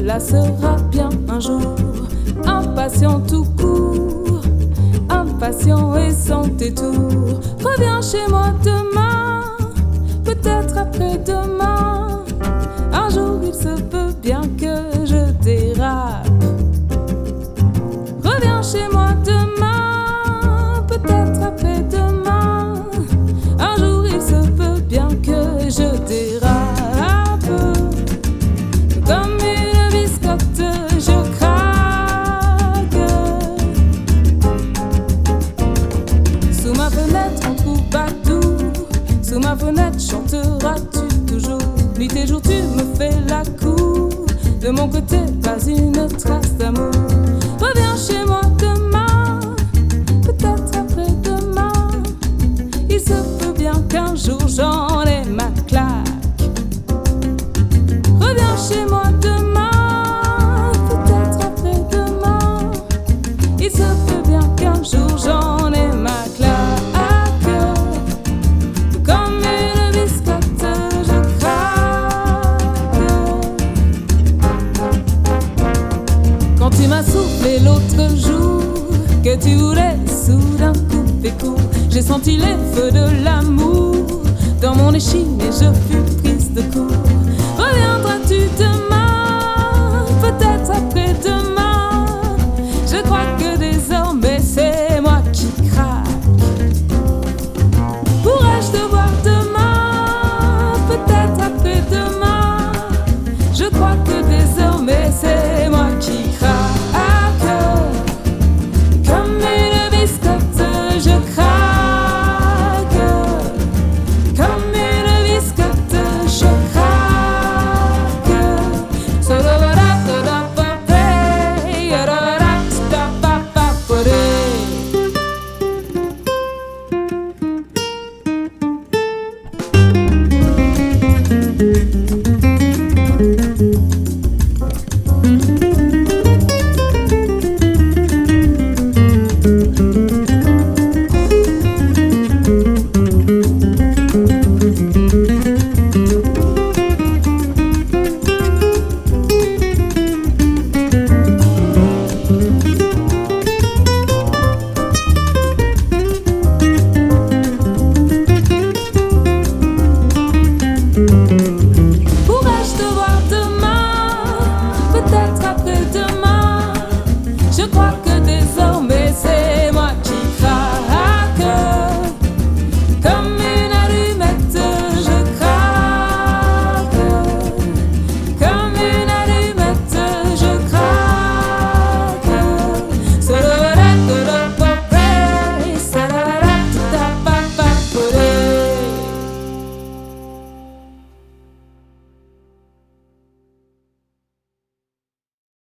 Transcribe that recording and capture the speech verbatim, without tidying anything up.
cela sera bien un jour. Impatient tout court, impatient et sans détour. Reviens chez moi demain, peut-être après-demain. Un jour il se peut bien que je dérape. Reviens chez moi demain, peut-être après-demain. Un jour il se peut bien que je dérape. Comme une biscotte, je craque. Sous ma fenêtre, on troubadour. Sous ma fenêtre, chanteras-tu toujours? Nuit et jour, tu me fais la cour. De mon côté, pas une trace d'amour. Reviens chez moi demain, peut-être après-demain. Il se peut bien qu'un jour j'en ai ma claque. Reviens chez moi demain, peut-être après-demain. Il se peut bien qu'un jour j'en ai ma claque. Comme une biscotte, je craque. Quand tu m'as soufflé l'autre jour que tu voulais soudain couper court, j'ai senti les feux de l'amour dans mon échine et je fus prise de court. Reviendras-tu demain, peut-être après